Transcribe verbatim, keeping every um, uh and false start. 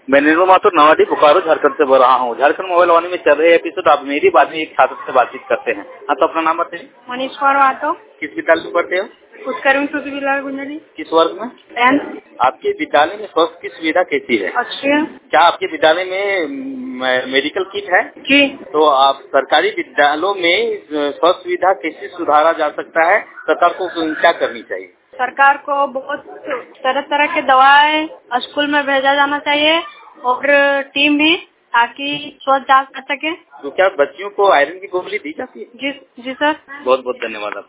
मैं निर्मल माथुर नवाडी बोकारो झारखंड से बोल रहा हूँ। झारखंड मोबाइल वाणी में चल रहे एपिसोड आप मेरी बात में एक छात्र से बातचीत करते हैं। हाँ, तो अपना नाम बताइए। मनीष कौर। किस विद्यालय में पढ़ते हो? उत्कर्म विद्यालय गुंजरी। किस वर्ग में? टेंथ। आपके विद्यालय में स्वास्थ्य की सुविधा कैसी है? अच्छी है। क्या आपके विद्यालय में म, मेडिकल किट है? जी। तो आप सरकारी विद्यालयों में स्वास्थ्य सुविधा कैसे सुधारा जा सकता है? सरकार को क्या करनी चाहिए? सरकार को बहुत तरह तरह के दवाएं स्कूल में भेजा जाना चाहिए और टीम भी, ताकि स्वास्थ्य जांच कर सके। तो क्या बच्चियों को आयरन की गोली दी जाती है? जी जी सर। बहुत बहुत धन्यवाद।